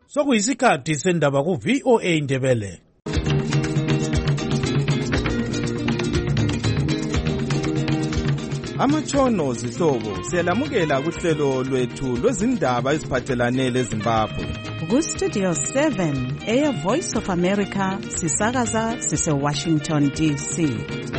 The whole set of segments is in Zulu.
Sokuyisikhathi sendaba ku VOA Indebele. Amatshono zihlobo siyalamukela kuhlelo lwethu lwezindaba eziphathelane leZimbabwe. Ku Studio 7 Air Voice of America sisakaza sise Washington DC.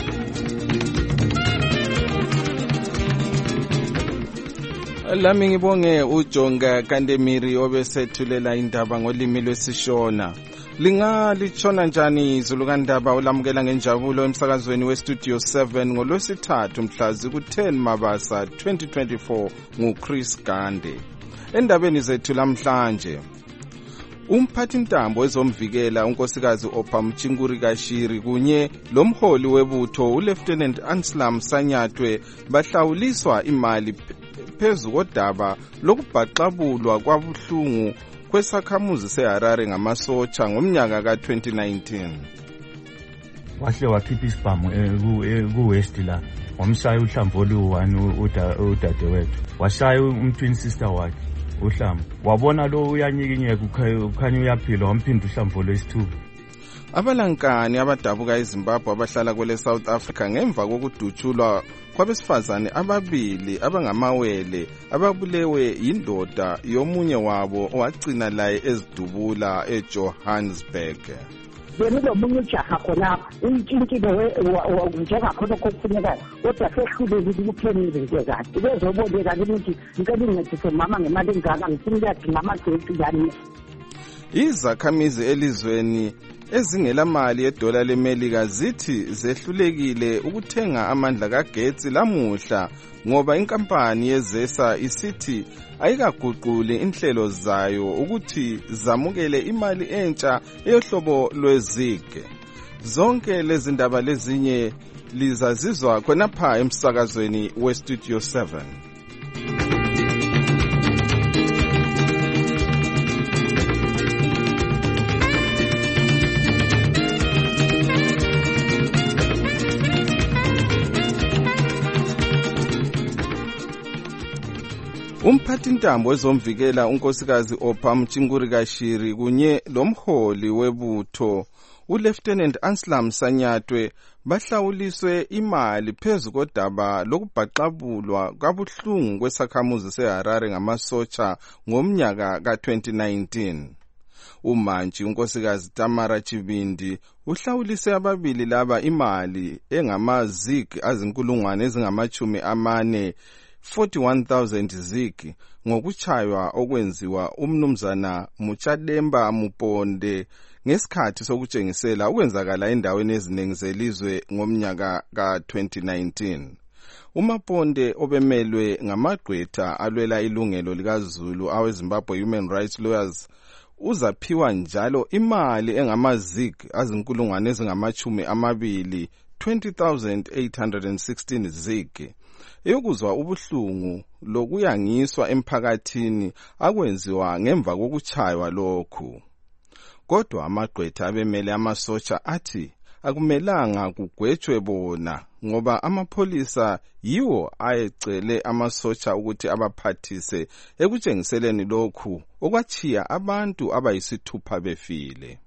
Lami ngibonge uJonga Kandemiri obesethulela indaba ngolimi lwesiShona. Lingalitshona njani izulu kandaba ulamukela ngenjabulo emsakazweni weStudio 7 ngolwesithathu mhlazi ku-10 Mabasa 2024 nguChris Gande. Endabeni zethu lamhlanje, umphathintambo wezomvikela unkosikazi Ophamchinguri Kashiri kunye lomholi webutho uLieutenant Anselm Sanyathwe bahlawuliswa imali phezu kodaba lokubhaqabulwa kwabuhlungu kwesakhamuzi seHarare ngamasotsha ngomnyaka ka-2019. Wahle wakhipha isibhamu ku-West la wamshaya uHlamvu olu-1 udadewethu, washaya umtwin sister wakhe uHlamvu, wabona lo uyanyikinyeka ukhanya uyaphila, wamphinda uHlamvu lwesithuba. Abalankani abadabuka eZimbabwe abahlala kwele South Africa ngemva kokudutshulwa kwabesifazane ababili abangamawele ababulewe yindoda yomunye wabo owagcina laye ezidubula eJohannesburg. Benomunye ujaha khona untshintshile njengakhona kokufunekayo kodwa sehlulekile ukuphenile nje kahle bezoboleka ukuthi ngicela ungincedise mama ngemali engaka ngifuna ukuyadinga amagetsi yani. Izakhamizi elizweni ezingelamali yedola leMelika zithi zehlulekile ukuthenga amandla kagetsi lamuhla ngoba inkampani yezesa isithi ayikaguquli inhlelo zayo ukuthi zamukele imali entsha eyohlobo lweZig. Zonke lezi ndaba lezinye lizazizwa khonapha emsakazweni weStudio 7. Umphathintambo wezomvikela unkosikazi Ophamchinguri Kashiri kunye lomholi webutho uLieutenant Anselm Sanyathwe bahlawuliswe imali phezu kodaba lokubhaqabulwa kwabuhlungu kwesakhamuzi seHarare ngamasotsha ngomnyaka ka-2019. Umantshi unkosikazi Tamara Chibindi uhlawulise ababili laba imali engama-ZiG azinkulungwane ezingama-40 41,000 ZiG ngokuchaywa okwenziwa umnumzana Muchademba Muponde ngesikhathi sokutshengisela ukwenzakala endaweni eziningi zelizwe ngomnyaka ka-2019. uMaponde obemelwe ngamagqwetha alwela ilungelo likaZulu aweZimbabwe Human Rights Lawyers uzaphiwa njalo imali engama-ZiG azinkulungwane ezingama-20 20,816 ZiG eyokuzwa ubuhlungu lokuyangiswa emphakathini akwenziwa ngemva kokuchaywa lokhu. Kodwa amagqwetha abemele amasotsha athi akumelanga kugwetshwe bona ngoba amapholisa yiwo ayecele amasotsha ukuthi abaphathise ekutshengiseleni lokhu okwachiya abantu abayisithupha befile.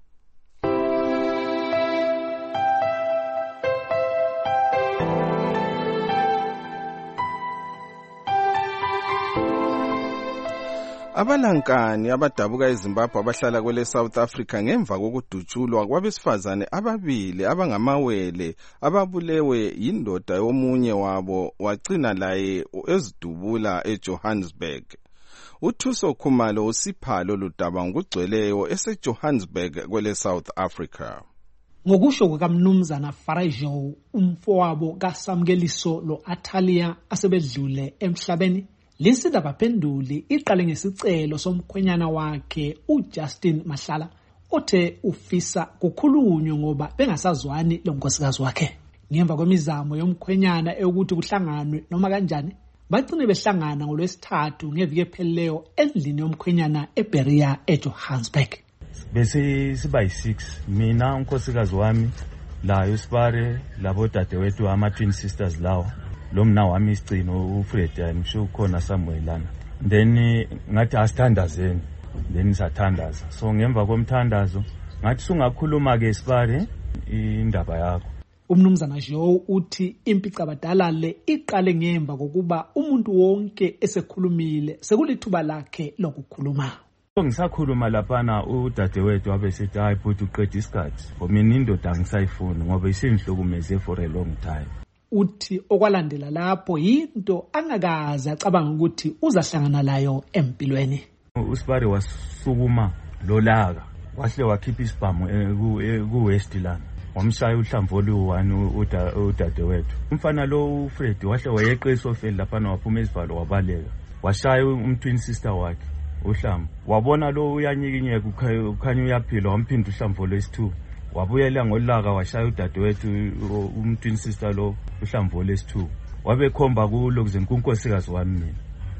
Abalankani abadabuka eZimbabwe abahlala kwele South Africa ngemva kokudutshulwa kwabesifazane ababili abangamawele ababulewe yindoda yomunye wabo wagcina laye ezidubula eJohannesburg. uThuso Khumalo usiphalo ludaba ngokugcweleyo eseJohannesburg kwele South Africa. Ngokusho kukaMnumzana Farajo, umfowabo kaSamkeliso lo-Atalia asebedlule emhlabeni, lesindaba phenduli iqale ngesicelo somkhwenyana wakhe uJustin Mahlala othe ufisa kukhulunywe ngoba bengasazwani lonkosikazi wakhe. Ngemva kwemizamo yomkhwenyana ukuthi kuhlanganwe noma kanjani, bagcine behlangana ngolwesithathu ngeviki ephelileyo endlini yomkhwenyana eBeria eJohannesburg. Bese siba yi6 mina unkosikazi wami la uSpare labo dadewethu ama-twin sisters lawo lo mna wami isicino uFred ngisho khona somewhere lana, then ngathi asithandazeni then sathandaza. So ngemva komthandazo ngathi sungakhuluma ke Sibare indaba yakho. Umnumzana Joe uthi impicabadala le iqale ngemva kokuba umuntu wonke esekhulumile sekulithuba lakhe lokukhuluma. Ngisakhuluma laphana udadewethu wabesethi hayi futhi uqeda isikhathi. Mina indoda angisayifuni ngoba isingihlukumeze for a long time. Uthi okwalandela lapho into angakaze acabanga ukuthi uzahlangana layo empilweni. uSibare wasukuma lolaka wahle wakhipha isibhamu ku-Westland wamshaya uhlamvu olu-1 udadewethu. Umfana lo uFred wahle wayeqa esofeni laphana waphuma esivalo wabaleka washaya twin sister wakhe uhlamvu. Wabona lo uyanyikinyeka ukhanya uyaphila wamphinda uhlamvu lwesi-2 wabuyela ngolaka washaya udadewethu twin sister lo uhlamvu lwesi-2 wabekhomba kulo kuze kunkosikazi wami mina.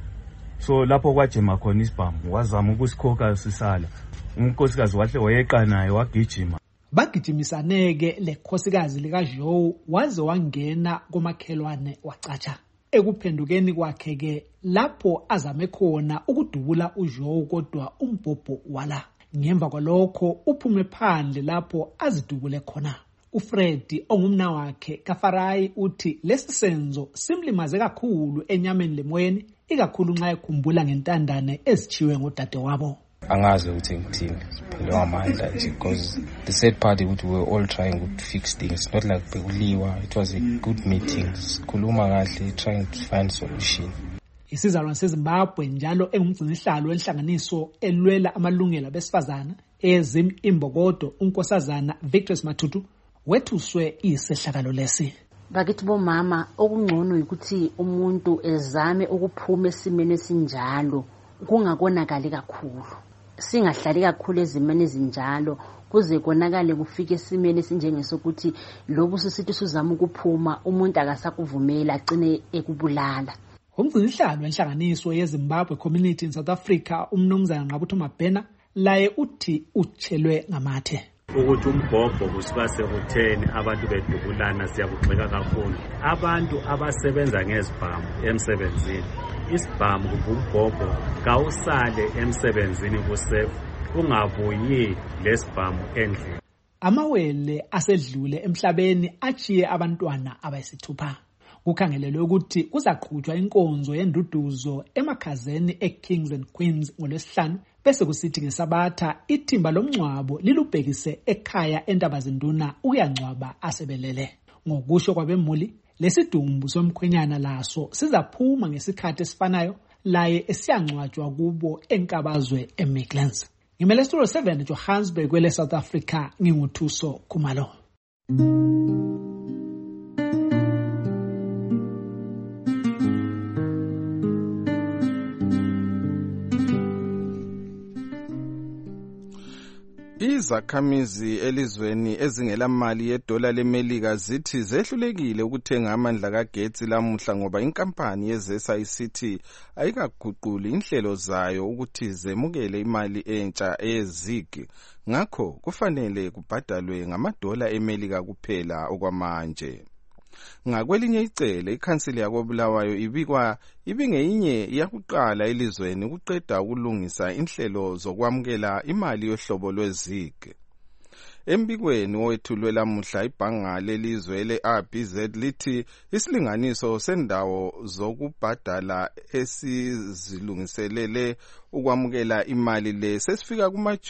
So lapho kwajima khona isibhamu wazama ukusikhokha sisala. Unkosikazi wahle wayeqa naye wagijima. Bagijimisaneke lekhosikazi likaJoe waze wangena komakhelwane wacatsha. Ekuphendukeni kwakhe ke lapho azame khona ukudubula uJoe kodwa umbhobho wala. Ngemva kwalokho uphume phandle lapho azidubule khona. uFred ongumna wakhe kaFarai uthi lesi senzo simlimaze kakhulu enyameni lemoyeni ikakhulu nxa ekhumbula ngentandane ezichiwe ngodade wabo. Angazi ukuthi ngithini phela ngamandla nje because the sad part ukuthi we were all trying to fix things, not like bekuliwa. It was a good meeting, sikhuluma kahle trying to find solution. Isizalwane seZimbabwe njalo engumgcinisihlalo wenhlanganiso elwela amalungelo abesifazana ezim imbokodo unkosazana Victor Matutu wethuswe isehlakalo lesi. Bakithi bomama okungcono ukuthi umuntu ezame ukuphuma esimene sinjalo kungakonakali kakhulu. Singahlali kakhulu ezimene ezinjalo kuze konakale kufike esimene esinjengesokuthi lobu sisithi sizama ukuphuma umuntu akasakuvumela agcine ekubulala. Umgcinisihlalo wenhlanganiso yeZimbabwe Community in South Africa umnumzana Ngqabutho Mabhena laye uthi utshelwe ngamathe. Ukuthi umbhobho kusuka sekutheni abantu bedubulana siyakugxeka kakhulu. Abantu abasebenza ngezibhamu emsebenzini. Isibhamu kumbhobho kawusale emsebenzini kusefu ungabuyi lesibhamu endlini. Amawele asedlule emhlabeni achiye abantwana abayisithupha. Kukhangelelwe ukuthi kuzaqhutshwa inkonzo yenduduzo emakhazeni eKings and Queens ngolwesihlanu bese kusithi ngeSabatha ithimba lomncwabo lilubhekise ekhaya eNtabazinduna ukuyangcwaba asebelele. Ngokusho kwabemuli lesidumbu somkhwenyana laso sizaphuma ngesikhathi esifanayo laye esiyangcwatshwa kubo enkabazwe eMidlands. Ngimele Studio 7 Johannesburg kwele South Africa nginguthuso Khumalo. Izakhamizi elizweni ezingela mali yedola leMelika zithi zehlulekile ukuthenga amandla kagetsi lamuhla ngoba inkampani yezesa isithi ayikaguquli inhlelo zayo ukuthi zemukele imali entsha eyezig. Ngakho kufanele kubhadalwe ngamadola eMelika kuphela okwamanje. Ngakwelinye icele ikhansili yakoBulawayo ibingeyinye iyakuqala elizweni ukuqeda ukulungisa inhlelo zokwamukela imali yohlobo lwezig. Embikweni owethulwe lamuhla ibhanga lelizwe le-RBZ lithi isilinganiso sendawo zokubhadala esizilungiselele ukwamukela imali le sesifika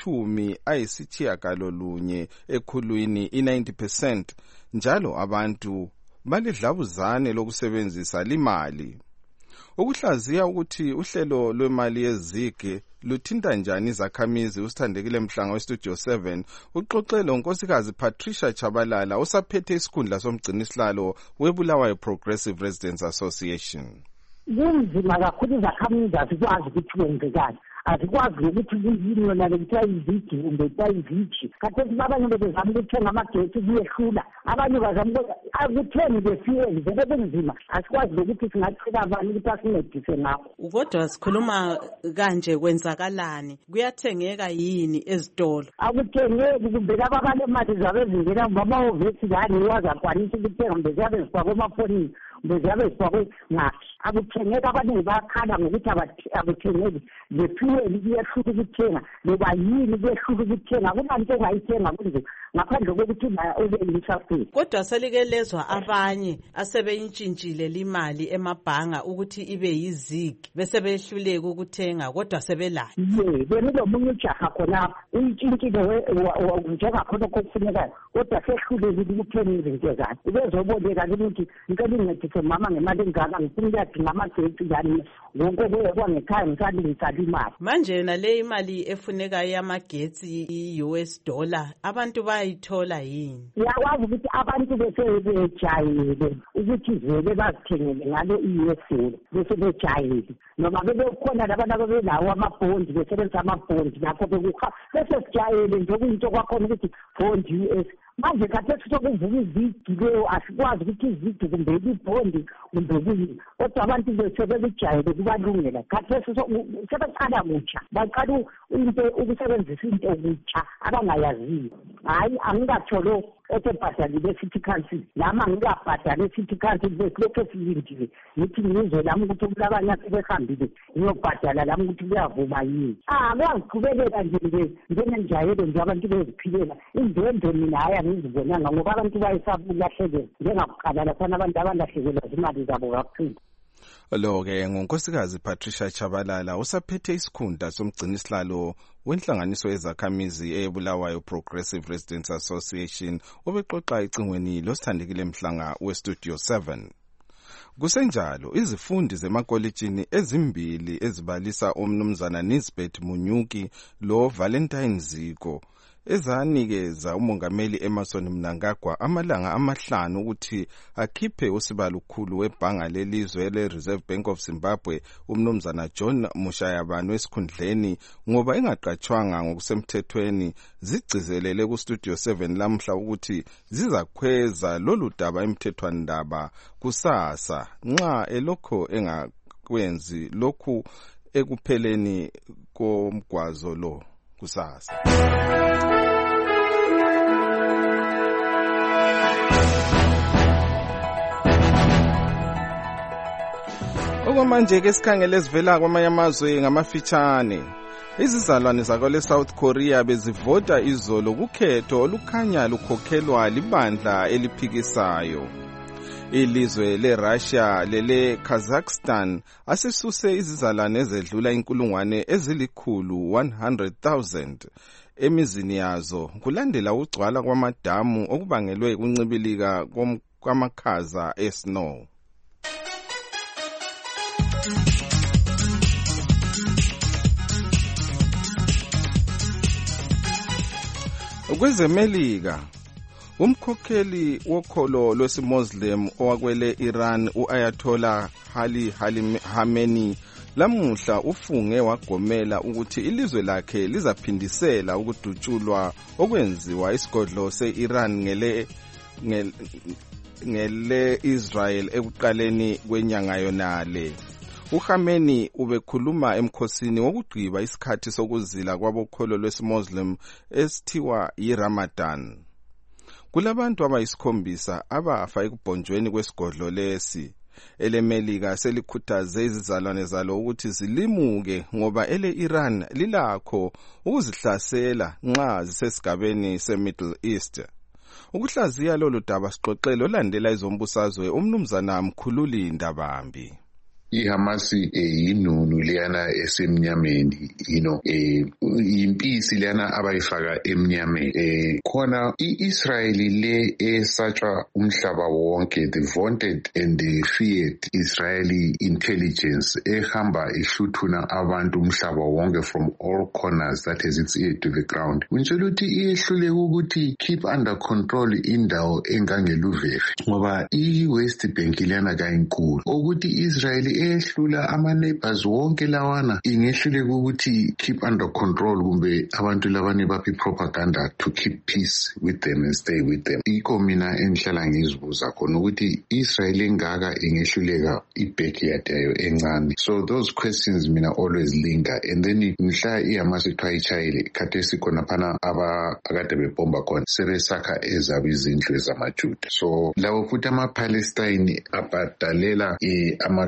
kuma-90% ekhulwini i-90% njalo abantu balidlabuzane lokusebenzisa limali. Ukuhlaziya ukuthi uhlelo lwemali yezig luthinta njani izakhamizi usithandekile Mhlanga weStudio 7 uxoxe lonkosikazi Patricia Chabalala osaphethe isikhundla somgcinisihlalo weBulawayo Progressive Residents Association. Kunzima kakhulu izakhamizi azikwazi ukuthi kwenzekani. Azikwazi ukuthi kuyini yona lekuthiwa izigi kumbe izigi. Khathesi abanye bezama ukuthenga amagetsi kuyehlula. Abanye bazama ukuthenga befiyeli bebenzima. Asikwazi ukuthi singacela abantu ukuthi asincedise ngakho. Kodwa sikhuluma kanje kwenzakalani? Kuyathengeka yini ezitolo? Akuthengeki kumbe laba balemali zabe zingena ngamahovesi ngani wazakwanisa ukuthenga mbe zabe zifakwe emafonini mbe zabe zifakwe ngakhi. akuthengeki abaningi bayakhala ngokuthi akuthengeki le fuel iyehluka ukuthenga loba yini kuyehluka ukuthenga kunanto ongayithenga kunje ngaphandle kokuthi ube yisafeti. Kodwa selikelezwa abanye asebeyintshintshile limali emabhanga ukuthi ibe yizigi bese behluleka ukuthenga kodwa sebelayo. Benomunye ujaha khonapha uyintshintshile njengakhona okufunekayo kodwa sehlulekile ukuthenga izinto zakhe. Ubezoboleka ukuthi ngicela ungincedise mama ngemali engaka ngifuna ukuyadinga amagetsi yani konke kwangekhaya ngisalingisa imali. Manje yona le imali efunekayo yamagetsi i-$, abantu bayithola yini? Uyakwazi ukuthi abantu besebejayele ukuthi vele bazithengele ngalo i-US bese bejayele noma bebekhona labantu ababelawo amabhondi besebenzisa amabhondi lapho bekukha bese sijayele nje kuyinto kwakhona ukuthi bond US. Manje khathesi sokuvuka izigi leyo asikwazi ukuthi izigi kumbe ibhondi kumbe kuyini kodwa abantu besebejayele kubalungela khathesi sebecala mutsha baqala into ukusebenzisa into okutsha abangayaziyo. Hayi angikatholo etebhadalile city council lama ngikabhadale city council besilokho silindile ngithi ngizwe lami ukuthi kulabanye asebehambile ngiyobhadala lami ukuthi kuyavuma yini. Kuyaziqhubekela nje njengenjayelo nje abantu beziphilela indwendwe mina hayi angizibonanga ngoba abantu bayesaba ukulahlekelwa njengakuqala laphana abantu abalahlekelwa zimali zabo kakhulu. Lo-ke ngunkosikazi Patricia Chabalala usaphethe isikhundla somgcinisihlalo wenhlanganiso yezakhamizi eBulawayo Progressive Residents Association obexoxa ecingweni losithandekile Mhlanga weStudio 7. Kusenjalo izifundi zemakolejini ezimbili ezibalisa umnumzana Nisbet Munyuki lo Valentine Ziko ezanikeza umongameli Emerson Mnangagwa amalanga amahlanu ukuthi akhiphe usibalukhulu webhanga lelizwe le-Reserve Bank of Zimbabwe umnumzana John Mushayabane wesikhundleni ngoba engaqatshwanga ngokusemthethweni zigcizelele ku-Studio 7 lamhla ukuthi zizakhweza lolu daba emthethwandaba kusasa nxa elokho engakwenzi lokhu ekupheleni komgwazo lo kusasa. Okwamanje ke sikhangele sivela kwamanye amazwe ngamafitshane. Izizalwane zakole South Korea bezivota izolo kukhetho olukhanya lukhokhelwa libandla eliphikisayo. Ilizwe leRussia lele Kazakhstan asesuse izizalwane ezedlula inkulungwane ezili100,000 emizini yazo kulandela ugcwala kwamadamu okubangelwe ukuncibilika kwamakhaza esnow. Kwezemelika umkhokheli wokholo lwesimuslim owakwele Iran uAyatollah Ali Khamenei lamuhla ufunge wagomela ukuthi ilizwe lakhe lizaphindisela ukudutshulwa okwenziwa isigodlo se-Iran ngele Israel ekuqaleni kwenyanga yonale. uKhamenei ubekhuluma emkhosini wokugqiba isikhathi sokuzila kwabokholo lwesimuslim esithiwa yiRamadan. Kulabantu abayisikhombisa abafa ekubhonjweni kwesigodlo lesi. EleMelika selikhuthaze izizalwane zalo ukuthi zilimuke ngoba ele-Iran lilakho ukuzihlasela nxa zisesigabeni seMiddle East. Ukuhlaziya lolu daba sixoxele olandela izombusazwe umnumzana Mkhululi Ndabambi. iHamas yinunu liyana esemnyameni impisi liyana abayifaka emnyameni khona iIsrael le esatshwa umhlaba wonke, the vaunted and the feared Israeli intelligence ehamba ihluthuna abantu umhlaba wonke from all corners that has its ear to the ground. Ngitshela ukuthi iyehluleka ukuthi keep under control indawo engangeLuvefe ngoba iWest Bank liyana kayinkulu ukuthi Israel ehlula ama-neighbors wonke lawana ingehluleka ukuthi keep under control kumbe abantu labane baphi propaganda to keep peace with them and stay with them. Iko mina engihlala ngizibuza khona ukuthi Israel engaka ingehluleka i-backyard yayo encane. So those questions mina always linger, and then mhla iHamas ithwayitshayile khathesi khona phana akade bebomba khona sebesakha ezabo izindlu ezamaJuda. So labo futhi ama-Palestine abhadalela ama-crime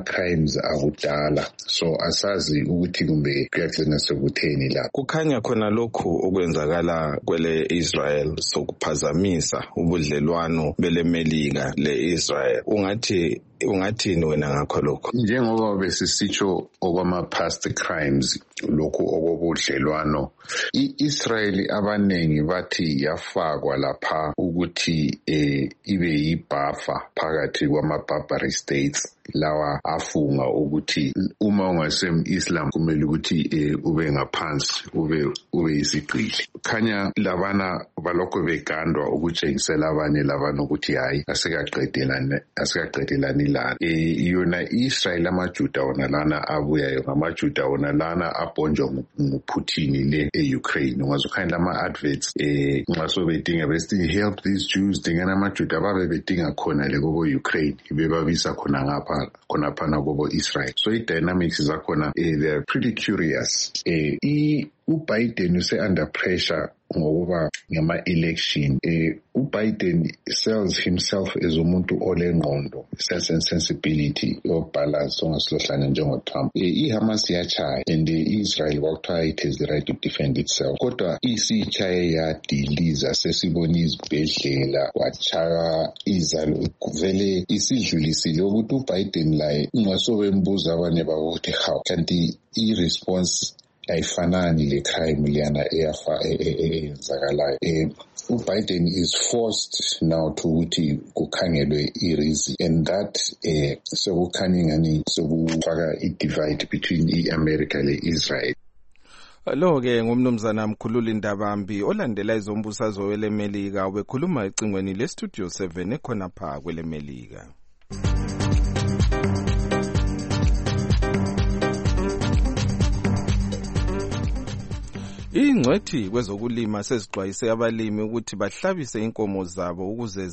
crimes akudala, so asazi ukuthi kumbe kuyagcina sekutheni la. Kukhanya khona lokhu okwenzakala kwele Israel sokuphazamisa ubudlelwano bele Melika le Israel. Ungathini wena ngakho lokho? Njengoba besisitsho okwama past crimes lokhu okobudlelwano, iIsrael abanengi bathi yafakwa lapha ukuthi ibe yibuffer phakathi kwama-Barbary states lawa afunga ukuthi uma ungasem-Islam kumele ukuthi ube ngaphansi, ube yisigqili. Khanya labana balokho begandwa ukutshengisela abanye labana ukuthi hayi asikaqedelani lana. Yona Israel amaJuda wona lana abuyayo ngamaJuda wona lana abhonjwa nguPutin le eUkraine. Ungazokhanya lama-adverts nxa sobedinga besithi help these Jews, dingana amaJuda babe bedinga khona le kobo Ukraine bebabisa khona ngapha khonaphana kobo Israel. So i-dynamics zakhona they are pretty curious. uBiden use-under pressure ngokuba ngama-election. uBiden sells himself as umuntu olengqondo, sense and sensibility yobalance ongasihlohlane njengoTrump. iHamas yachaya and Israel kwakuthiwa it has the right to defend itself. Kodwa isichaye yadiliza, sesibona izibhedlela, wachaya izalo, vele isidlulisile ukuthi uBiden laye ungasobe mbuza abanye bakuthi how kanti i-response ayifanani le crime liyana eyenzakalayo. uBiden is forced now to ukuthi kukhangelwe i-reason, and that sekukhanya ngani sekufaka i-divide between i-America le-Israel. Lo-ke ngumnumzana Mkhululi Ndabambi olandela izombusazwe wele Melika, wekhuluma ecingweni le-Studio 7 ekhona pha kwele Melika. Ingcwethi kwezokulima sezixwayise abalimi ukuthi bahlabise inkomo zabo ukuze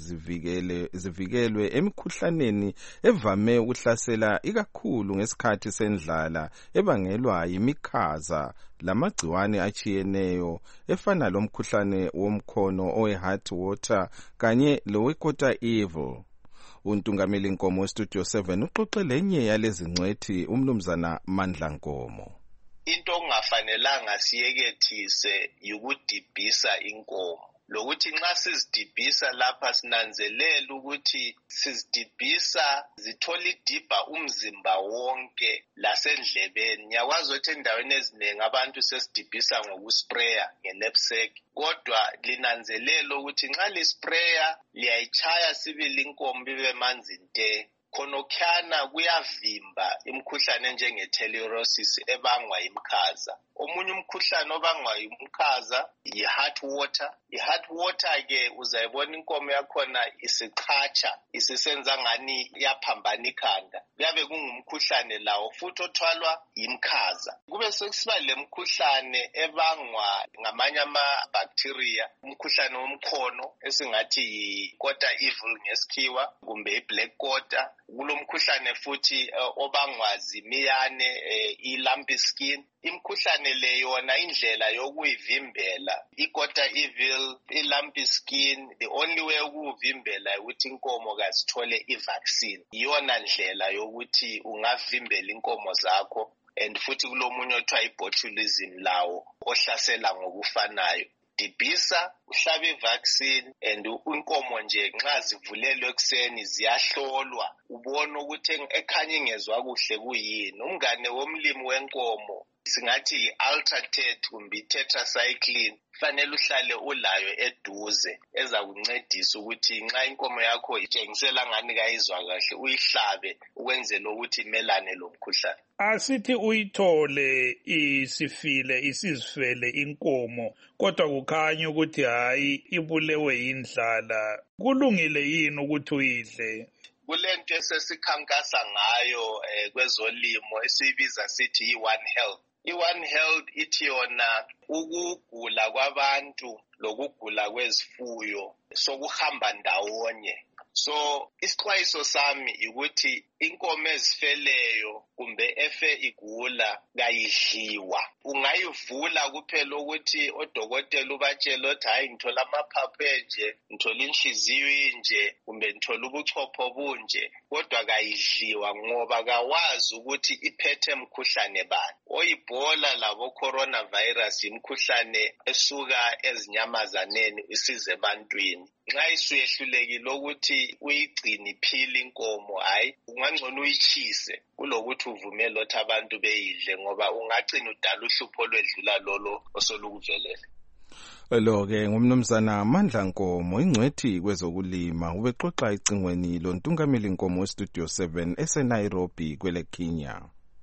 zivikelwe emikhuhlaneni evame ukuhlasela ikakhulu ngesikhathi sendlala ebangelwa yimikhaza lamagciwane achiyeneyo efana lomkhuhlane womkhono owe-heart water kanye lowe-quarter evil. Untungameli Nkomo weStudio 7 uxoxe lenye yalezi ngcwethi umnumzana Mandla Nkomo. Into ongafanelanga siyekethise yikudibhisa inkomo, lokuthi nxa sizidibhisa lapha sinanzelela ukuthi sizidibhisa zithola idibha umzimba wonke lasendlebeni. Ngiyakwazi ukuthi endaweni eziningi abantu sesidibhisa ngokuspraya nge-knapsack, kodwa linanzelela ukuthi nxa lispraya liyayichaya sibili inkomo bibe manzi nte. Khonokhana kuyavimba imikhuhlane njenge-telerosis ebangwa yimkhaza. Omunye umkhuhlane obangwa yimkhaza yi-heart water. I-heart water ke uzayibona inkomo yakhona isiqhatsha, isisenza ngani yaphambana ikhanda. Kuyabe kungumkhuhlane lawo futhi othwalwa yimkhaza. Kube sekusiba le mkhuhlane ebangwa ngamanye ama-bacteria, umkhuhlane womkhono esingathi yi-quarter evil ngesikhiwa kumbe i-black quarter. Kulo mkhuhlane futhi obangwa zimiyane, i-lumpy skin. Imkhuhlane le yona indlela yokuyivimbela, i-quarter evil, i-lumpy skin, the only way ukuvimbela ukuthi inkomo kazithole i-vaccine. Iyona ndlela yokuthi ungavimbela inkomo zakho, and futhi kulomunye othiwa i-botulism lawo ohlasela ngokufanayo. Dibhisa, uhlabe i-vaccine, and inkomo nje nxa zivulelwe ekuseni ziyahlolwa ubone ukuthi ekhanya ingezwa kuhle kuyini. Umngane womlimi wenkomo singathi i-Ultratet kumbe i-tetracycline fanele uhlale ulayo eduze ezakuncedisa ukuthi nxa inkomo yakho itshengisela ngani kayizwa kahle uyihlabe ukwenzela ukuthi imelane lo mkhuhlane. Asithi uyithole isizifele inkomo kodwa kukhanya ukuthi hayi ibulewe yindlala, kulungile yini ukuthi uyidle? Kulento esesikhankasa ngayo kwezolimo esiyibiza sithi i-One Health. I-One Health ithi yona ukugula kwabantu lokugula kwezifuyo sokuhamba ndawonye. So isixwayiso sami ukuthi inkomo ezifeleyo kumbe efe igula kayidliwa. Ungayivula kuphela ukuthi odokotela ubatshela ukuthi hayi ngithola amaphaphu enje, ngithola inhliziyo inje kumbe ngithola ubuchopho bunje, kodwa kayidliwa ngoba kawazi ukuthi iphethe umkhuhlane bani. Oyibola labo coronavirus imkhuhlane esuka ezinyamazaneni isize ebantwini. Nxa isuyehlulekile ukuthi uyigcine iphile inkomo, hayi ungangcono uyichise kulokuthi uvumele ukuthi abantu beyidle, ngoba ungagcina udala uhlupho olwedlula lolo osolukuvelele. Lo-ke ngumnumzana Mandla Nkomo, ingcwethi kwezokulima, ubexoxa icingweni loNtungameli Nkomo weStudio 7 eseNairobi kwele Kenya.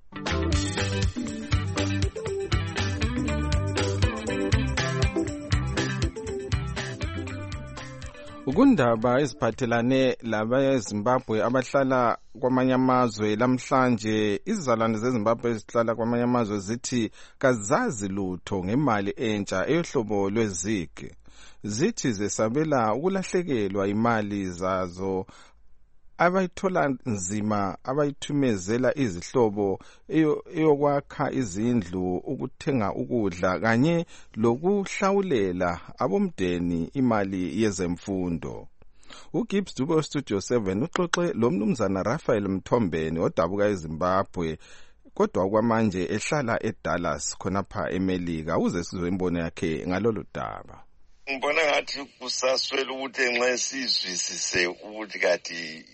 Ukundaba eziphathelane labeZimbabwe abahlala kwamanye amazwe lamhlanje, izizalwane zeZimbabwe ezihlala kwamanye amazwe zithi kazazi lutho ngemali entsha eyohlobo lwezig. Zithi zesabela ukulahlekelwa imali zazo abayithola nzima abayithumezela izihlobo eyokwakha izindlu, ukuthenga ukudla kanye lokuhlawulela abomdeni imali yezemfundo. uGibbs Dube weStudio 7 uxoxe lo mnumzana Raphael Mthombeni odabuka eZimbabwe kodwa kwamanje ehlala eDallas khonapha eMelika, uze sizwe imbono yakhe ngalolu daba. Ngibona ngathi kusaswela ukuthi nxa sizwisise ukuthi kathi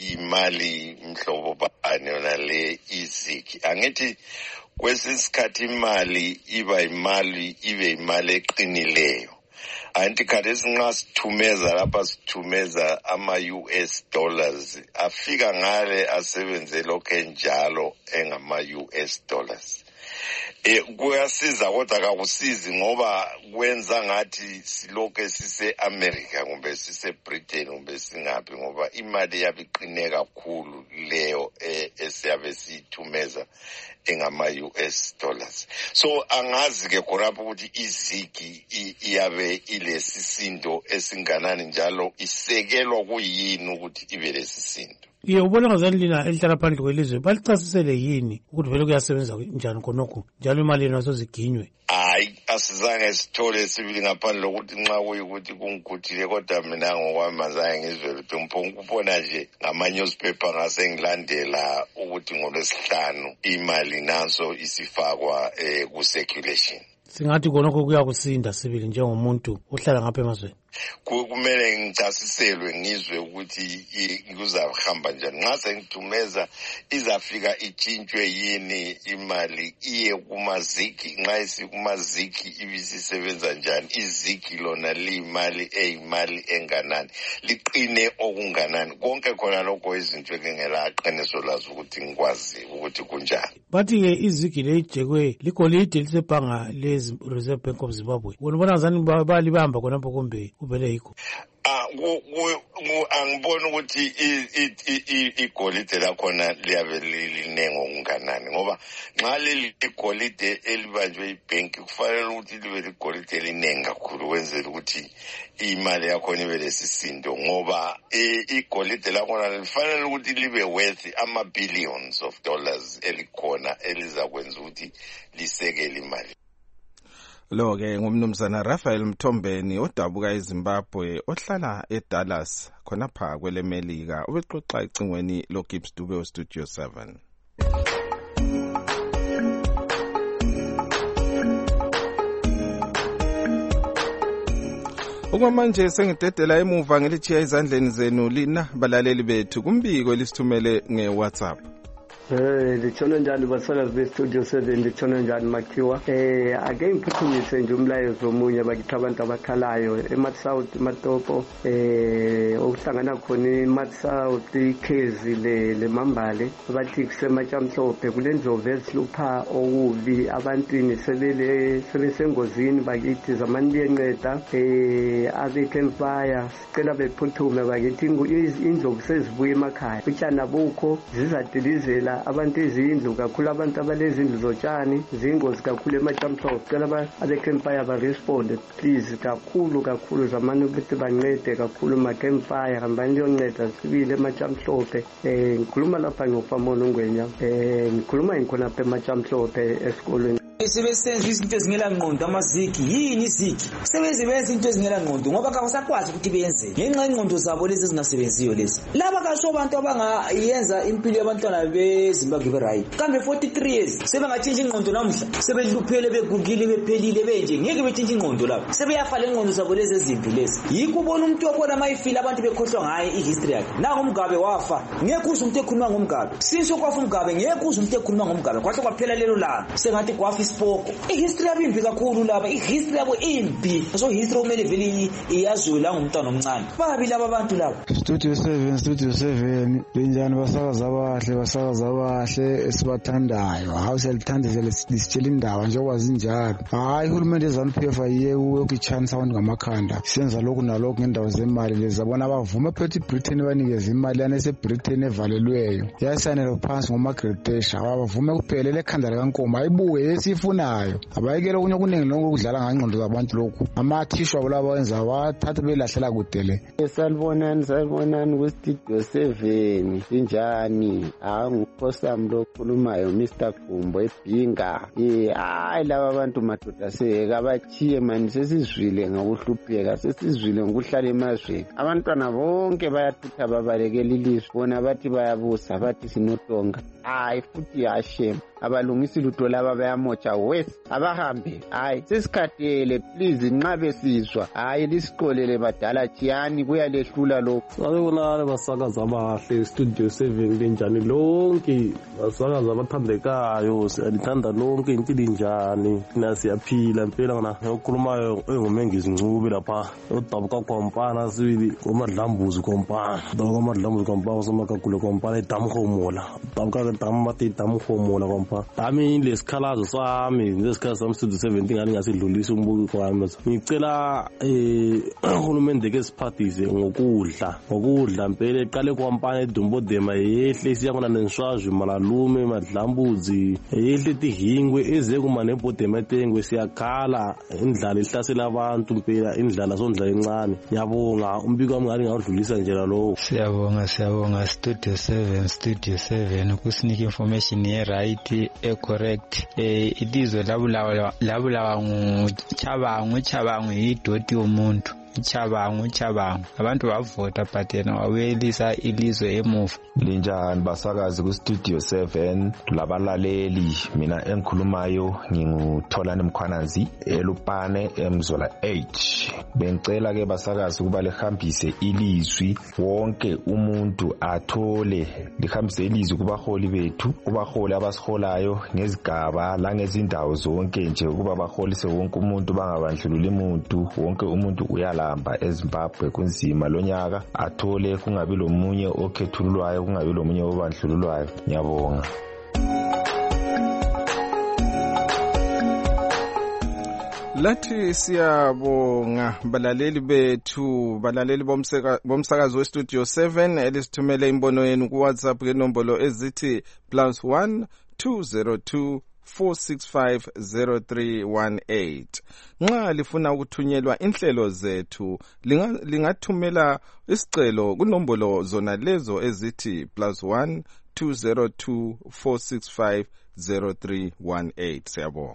imali mhlobo bani yona le iziki. Angithi kwesisikhathi imali ibe imali eqinileyo. Anti khathesi nxa sithumeza lapha sithumeza ama-US dollars afika ngale asebenze lokho enjalo engama-US dollars. Kuyasiza kodwa kakusizi ngoba kwenza ngathi silokho sise-America kumbe sise-Britain kumbe singaphi, ngoba imali yabiqine kakhulu leyo esiyabe siyithumeza engama-US dollars. So angazi-ke khonapho ukuthi izigi iyabe ilesisindo esinganani njalo isekelwa kuyini ukuthi ibe lesisindo. Ubona ngazani lina elihlala phandle kwelizwe balichasisele yini ukuthi vele kuyasebenza njani khonokho njalo imali yenu asoziginywe? Hayi, asizange sithole sibili ngaphandle lokuthi nxa kuyikuthi kungiguthile, kodwa mina ngokwami azange ngizwe lutho. Ngibona nje ngama-newspaper ngasengilandela ukuthi ngoLwesihlanu imali naso isifakwa ku-circulation. Singathi khonokho kuyakusinda sibili njengomuntu ohlala ngapha emazweni. Kumele ngichasiselwe ngizwe ukuthi kuzahamba njani. Nxa sengithumeza izafika itshintshwe yini imali iye kumaziki, nxa isikumaziki ibisisebenza njani, iziki lona liyimali eyimali enganani, liqine okunganani, konke khona lokho izinto engelaqiniso lazo ukuthi ngikwazi ukuthi kunjani. Bathi-ke iziki leyijekwe ligolide lisebhanga le-Reserve Bank of Zimbabwe. Wona ngazani balibamba khonapho kumbe kubele yikho? Angibona ukuthi igolide lakhona liyabe linengo okunganani, ngoba nxa leli igolide elibanjwe ibhenki kufanele ukuthi libe ligolide elinengi kakhulu kwenzela ukuthi imali yakhona ibe lesisindo, ngoba igolide lakhona lifanele ukuthi libe worth ama-billions of dollars elikhona elizakwenza ukuthi lisekele imali. Lo-ke ngumnumzana Raphael Mthombeni odabuka eZimbabwe ohlala eDallas khonapha kwele Melika, ubexoxa icingweni loGibbs Dube weStudio 7. Okwamanje sengidedela emuva ngelichiya izandleni zenu lina balaleli bethu kumbiko elisithumele ngeWhatsApp. Litshona njani basakazi beStudio 7, litshona njani Makhiwa? Ake ngiphuthumise nje umlayezo omunye bakithi abantu abakhalayo eMatsouth Matopo, okuhlangana khona eMatsouth ikhezi leMambale, bathi kuseMatshamhlophe kulendlovu ezihlupha okubi abantwini sebesengozini bakithi zamani liyenceda abekhe empire, sicela bephuthume bakithi indlovu sezibuya emakhaya, utshana bukho zizadilizela abantu izindlu kakhulu, abantu abalezindlu zotshani zingozi kakhulu ematamhlophe. Cela abe-campfire baresponde please kakhulu zamani ukuthi bancede kakhulu ma-campfire, hambani liyonceda sibili ematamhlophe. Ngikhuluma lapha ngofamona ungwenya, ngikhuluma ngikhonapha ematamhlophe esikolweni. Sebesenza izinto ezingela ngqondo amazigi yini izigi sebenza into ezingela ngqondo ngoba kabasakwazi ukuthi benze ngenxa ingqondo zabo lezi ezingasebenziyo lezi. Laba kasho abantu abangayenza impilo yabantwana beZimbabwe be-right kambe 43 years sebengatshintsha ingqondo namhla sebeluphele begugile bephelile benje ngeke betshintshe ingqondo lapho sebeyafala ingqondo zabo lezi ezimbi lezi. Yikho ubona umuntu wabona mayifile abantu bekhohlwa ngaye ihistory yakhe. Nangu uMgabe wafa ngeke uze umuntu ekhuluma ngomgabe since kwafa uMgabe ngeke uze umuntu ekhuluma ngomgabe kwahle kwaphela lelo langa sengathi kwafa isipoko. Ihistory yabo imbi kakhulu laba, ihistory yabo imbi. So history kumele vele iyaziwe la ngumntwana omncane. Babi laba abantu laba. Studio 7 benjani basakaza abahle esibathandayo. Hawu siyalithandizela lisitshela indaba njengoba zinjalo. Hayi uhulumende eZANU-PF ayiye ukuyichanisa abantu ngamakhanda. Senza lokhu nalokhu ngendawo zemali lezi zabona abavume phethi Britain banikeza imali yana eseBritain evalelweyo. Yasanela phansi ngomagretesha abavume kuphela lekhanda likaNkomo ayibuye esifunayo. Abayekela okunye okuningi lonke ukudlala ngangqondo zabantu lokhu. Amathishu abo laba wenza wathatha belahlela kudele. Sanibonani kuStudio 7 injani? Ngukhosi lokhulumayo Mr. Gumbo eBhinga. Hayi laba abantu madoda sekabachiye manje sesizwile ngokuhlupheka sesizwile ngokuhlala emazweni. Abantwana bonke bayathutha babalekela ilizwe bona bathi bayabusa bathi sinotonga. Hayi futhi yashem abalungisi lutho laba bayamotsha wes abahambe. Hayi sesikhathele please nxa besizwa hayi lisiqolele badala chiyani kuyalehlula lokho. Sabona basakaza abahle Studio 7 benjani lonke basakaza abathandekayo siyalithanda lonke impilo njani nasiyaphila impela ngana ukukhulumayo engumengizi Ncube lapha udabuka kompana sibili komadlambuzi kompana dokomadlambuzi kompana somakakule kompana edamhomola dabuka damati damhomola kompana ami lesikhalazo sami lesikhathi Studio 7 ngani ngasidlulisa umbuzo wami ngicela uhulumende ke siphathise ngokudla impela eqale kwampana eDumbodema yehle siyakona nenswazwe malalume madlambuzi yehle tihingwe eze kuma nebodema etengwe siyakhala indlala ihlasela abantu impela indlala sondla encane. Ngiyabonga umbiko wami ngani ngawudlulisa nje lo. Siyabonga Studio 7 kusinika information ye right correct. Ilizwe labulawa nguChabangu idoti yomuntu Chabangu abantu bavota but yena wawelisa ilizwe emuva. Linjani basakazi kuStudio 7 labalaleli, mina engikhulumayo ngingutholani Mkhwanazi eLupane eMzola 8. Bengicela ke basakazi ukuba lihambise ilizwi wonke umuntu athole lihambise ilizwi kubaholi bethu, kubaholi abasiholayo ngezigaba la ngezindawo zonke nje ukuba baholise wonke umuntu bangabandlululi umuntu, wonke umuntu uyala eZimbabwe kunzima lonyaka athole kungabi lomunye okhethulwayo kungabi lomunye obandlululwayo. Ngiyabonga. Lathi siyabonga balaleli bethu, balaleli bomsakazo weStudio 7 elisithumele imbono yenu ku WhatsApp ngenombolo ezithi +1 202 4650318. Nxa lifuna ukuthunyelwa inhlelo zethu lingathumela isicelo kunombolo zona lezo ezithi +1 202 4650318. Siyabonga.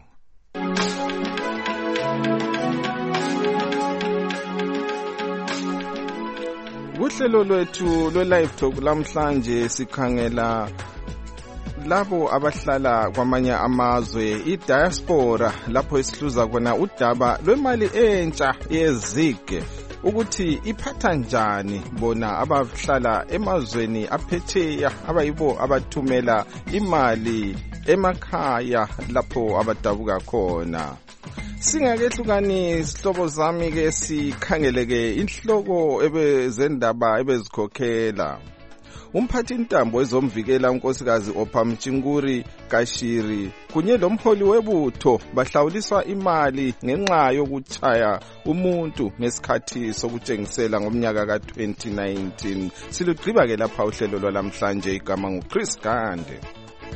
Kuhlelo lwethu lwe-live talk lamhlanje sikhangela labo abahlala kwamanye amazwe, i-diaspora, lapho esihluza khona udaba lwemali entsha yezig ukuthi iphatha njani bona abahlala emazweni aphetheya abayibo abathumela imali emakhaya lapho abadabuka khona. Singakehlukani sihlobo zami ke sikhangeleke inhloko ebezendaba ebezikhokhela. Umphathi intambo ezomvikela unkosikazi Ophamchinguri Kashiri kunye lomholi webutho bahlawuliswa imali ngenxa yokutshaya umuntu ngesikhathi sokutshengisela ngomnyaka ka-2019. Silugqiba ke lapha uhlelo lwalamhlanje igama nguChris Gande.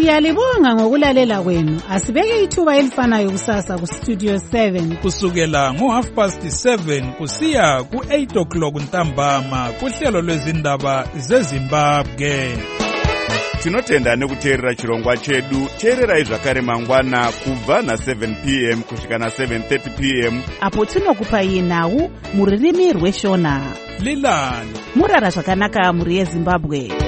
Siyalibonga ngokulalela kwenu. Asibeke ithuba elifanayo kusasa ku Studio 7 kusukela ngo7:30 kusiya ku8 ntambama kuhlelo lwezindaba zeZimbabwe. Tinotenda nekuteerera chirongwa chedu. Teererai zvakare mangwana kubva na7 p.m. kusvika na7:30 p.m. apo tinokupai nhau muririmi rweshona. Lilani murara zvakanaka muri yeZimbabwe.